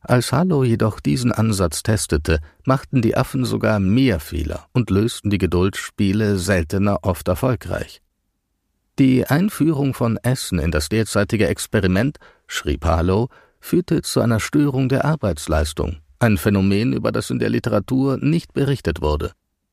Als Harlow jedoch diesen Ansatz testete, machten die Affen sogar mehr Fehler und lösten die Geduldsspiele seltener oft erfolgreich. Die Einführung von Essen in das derzeitige Experiment, schrieb Harlow, führte zu einer Störung der Arbeitsleistung, ein Phänomen, über das in der Literatur nicht berichtet wurde.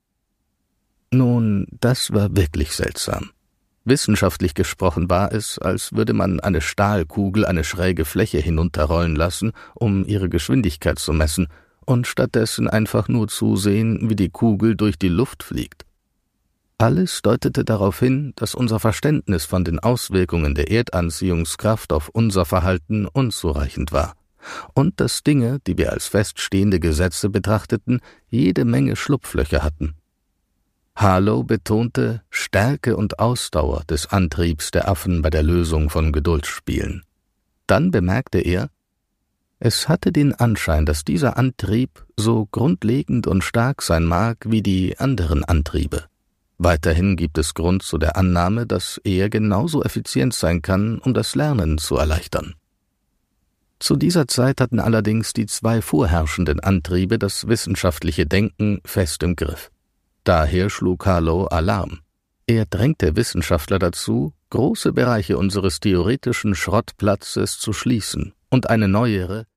Nun, das war wirklich seltsam. Wissenschaftlich gesprochen war es, als würde man eine Stahlkugel eine schräge Fläche hinunterrollen lassen, um ihre Geschwindigkeit zu messen, und stattdessen einfach nur zusehen, wie die Kugel durch die Luft fliegt. Alles deutete darauf hin, dass unser Verständnis von den Auswirkungen der Erdanziehungskraft auf unser Verhalten unzureichend war, und dass Dinge, die wir als feststehende Gesetze betrachteten, jede Menge Schlupflöcher hatten. Harlow betonte Stärke und Ausdauer des Antriebs der Affen bei der Lösung von Geduldsspielen. Dann bemerkte er, es hatte den Anschein, dass dieser Antrieb so grundlegend und stark sein mag wie die anderen Antriebe. Weiterhin gibt es Grund zu der Annahme, dass er genauso effizient sein kann, um das Lernen zu erleichtern. Zu dieser Zeit hatten allerdings die zwei vorherrschenden Antriebe das wissenschaftliche Denken fest im Griff. Daher schlug Harlow Alarm. Er drängte Wissenschaftler dazu, große Bereiche unseres theoretischen Schrottplatzes zu schließen und eine neuere,